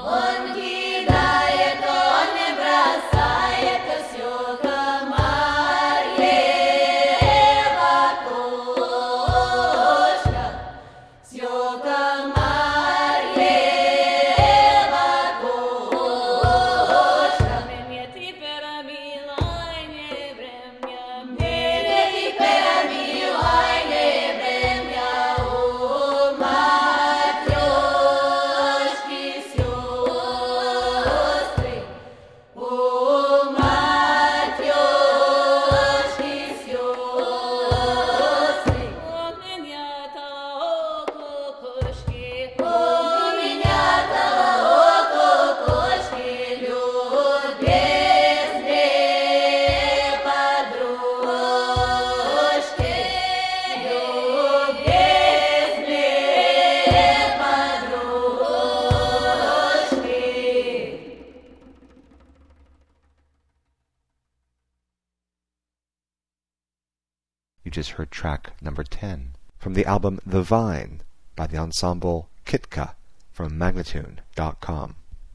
Он кидает, он не бросает, сёка Марьева кошка, сёка Марьева кошка. Мне теперь милая не время, мне теперь милая не время, у матрёшки сёстры, у матрёшки сёстры. У меня-то око кошки, у меня-то око кошки, любезные подружки, любезные подружки. You just heard track number 10 from the album The Vine by the ensemble Kitka from Magnatune.com.